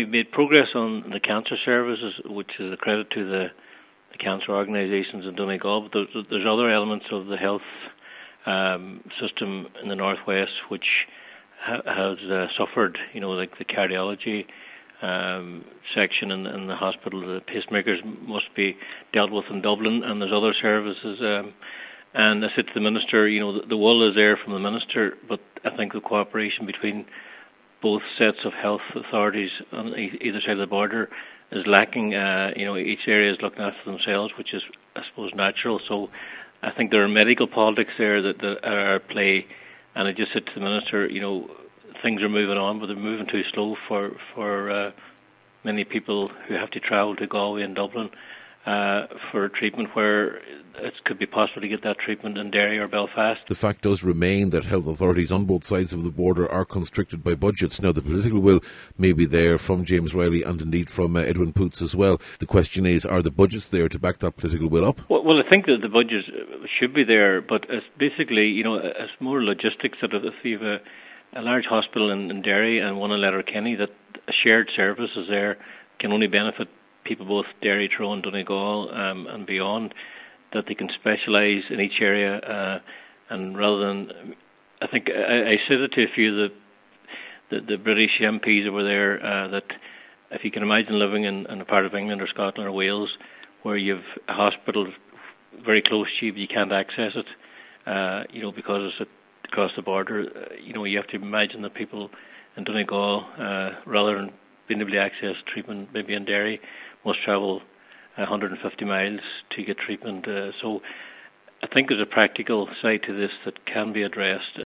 we've made progress on the cancer services, which is a credit to the cancer organisations in Donegal. But there's other elements of the health system in the northwest which has suffered. Like the cardiology section in the hospital, the pacemakers must be dealt with in Dublin, and there's other services. And I said to the minister, the will is there from the minister, but I think the cooperation between both sets of health authorities on either side of the border is lacking. Each area is looking after themselves, which is, I suppose, natural. So I think there are medical politics there that are at play. And I just said to the minister, things are moving on, but they're moving too slow for many people who have to travel to Galway and Dublin for treatment, where it could be possible to get that treatment in Derry or Belfast. The fact does remain that health authorities on both sides of the border are constricted by budgets. Now, the political will may be there from James Riley and indeed from Edwin Poots as well. The question is, are the budgets there to back that political will up? Well, I think that the budgets should be there, but it's basically, it's more logistics. That if you have a large hospital in Derry and one in Letterkenny, that a shared service is there, can only benefit people both Derry, Tyrone, Donegal and beyond, that they can specialise in each area, and rather than, I think I said it to a few of the British MPs over there, that if you can imagine living in a part of England or Scotland or Wales where you've a hospital very close to you but you can't access it, because it's across the border, you have to imagine that people in Donegal, rather than being able to access treatment maybe in Derry, must travel 150 miles to get treatment. So I think there's a practical side to this that can be addressed.